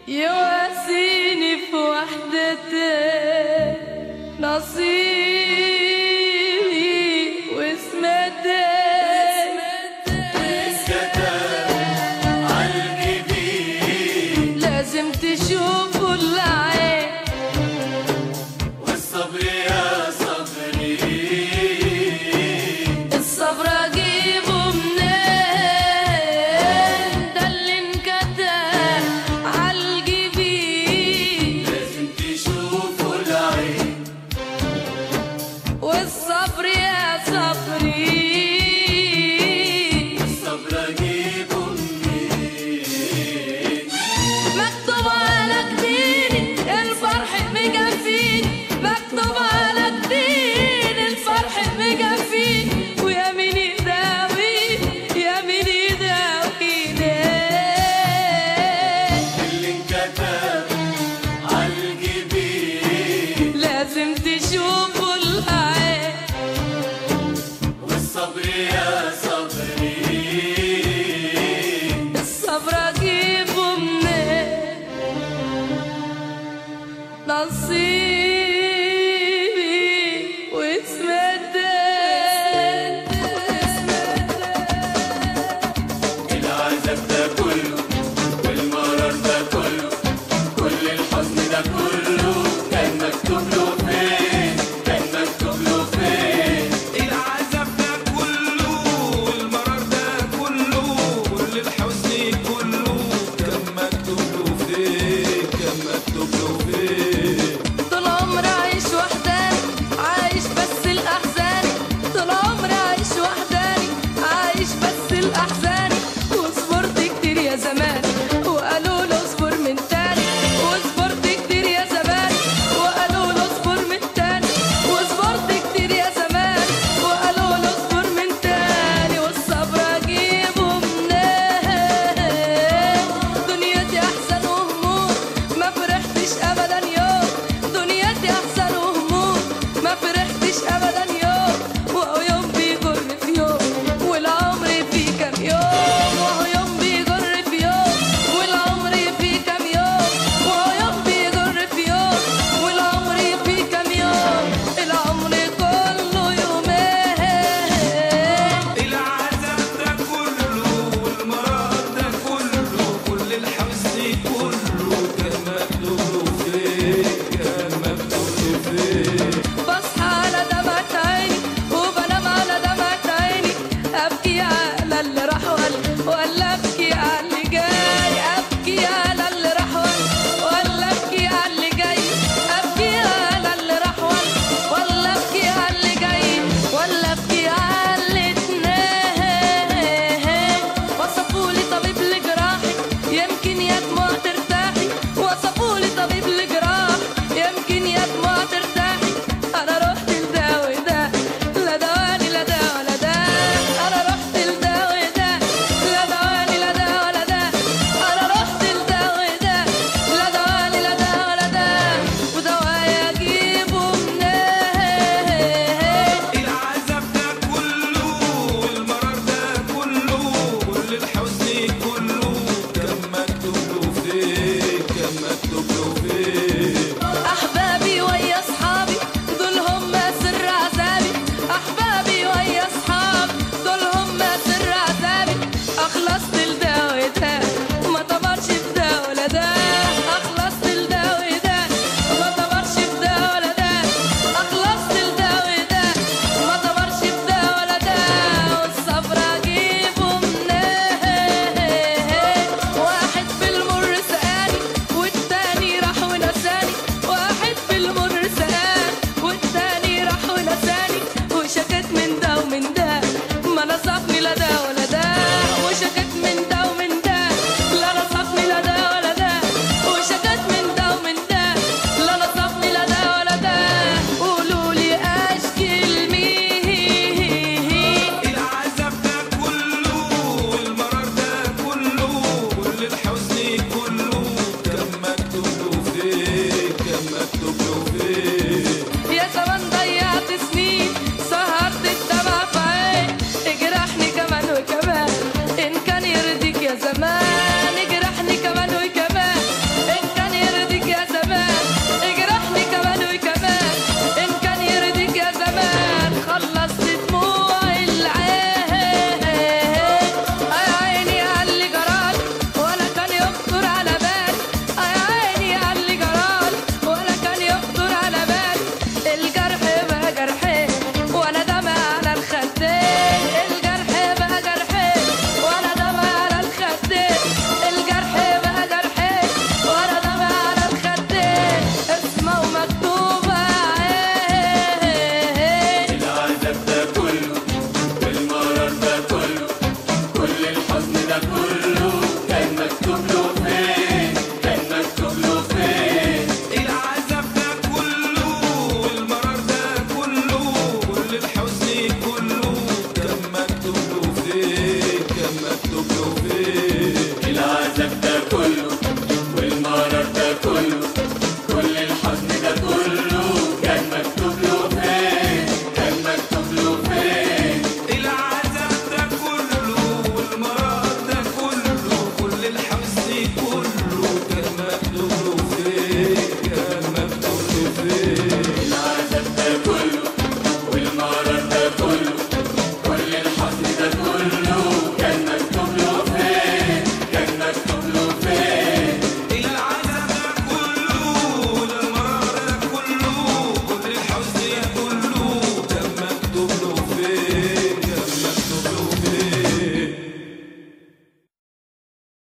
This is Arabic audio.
يواسيني في وحدتك نصيبي واسمتك عالجبين لازم تشوفوا العين والصبر يا صبري الصبر اجيبه منين ده اللي انكتب عالجبين لازم تشوفوا العين والصبر يا صبري الصبر اجيبه منين مكتوب على جبيني الفرح مجفيني مكتوب على جبيني الفرح مجفيني ويا مين يداوي يا مين يداويني اللي انكتب عالجبين لازم تشوفوا العين والصبر يا صبري الصبر اجيبه منين نصيبي واسمتك العذاب ده كله والمرار ده كله كل الحزن ده كله كان مكتوب له فين كان مكتوب له فين العذاب ده كله والمرار ده كله كل الحزن كله كان مكتوب له فين كان مكتوب له فين طول عمري عايش وحداني عايش بس الأحزان طول عمري عايش وحداني عايش بس الأحزان وصبرت كتير يا زمان وقالوا له اصبر من تاني وصبرت كتير يا زمان وقالوا له اصبر من تاني وصبرت كتير يا زمان وقالوا له اصبر من تاني والصبر اجيبه منين دنيتي احزان وهموم ما فرحتش ابدا يوم دنيتي احزان وهموم ما فرحتش ابدا يوم وهو يوم بيجر في يوم والعمر فيه كام يوم وهو يوم بيجر في يوم والعمر فيه كام يوم وهو يوم بيجر في يوم والعمر فيه كام يوم العمر كله يومين العذاب ده كله والمرار ده كله كل الحزن كله كان مكتوب له فين كان مكتوب له فين بصحى على دمعة عيني وبنام على دمعة عيني أبكي على اللي راح ولا أبكي على اللي جاي أبكي على اللي راح ولا أبكي على اللي جاي أبكي على اللي راح ولا أبكي على اللي جاي ولا أبكي على الاتنين وصفولي طبيب لجراحي يمكن يا دموع ترتاحي وصفولي طبيب لجراح يمكن يا دموع ترتاحي انا رحت لده وده لا دوالي لا ده ولا ده انا رحت لده وده لا دوالي لا ده ولا ده انا رحت لده وده لا دوالي لا ده ولا ده ودوايا اجيبه منين العذاب ده كله والمرار ده كله كل الحزن كله كان مكتوب له فين كان مكتوب له فين احبابي ويا اصحابي دول هم سر عذابي احبابي ويا اصحابي دول هم سر عذابي اخلصت لده وده ما طمرش في ده ولا ده اخلصت لده وده ما طمرش في ده ولا ده اخلصت لده وده ما طمرش في ده ولا ده والصبر اجيبه منين واحد في المر سقاني والتاني مكتوب له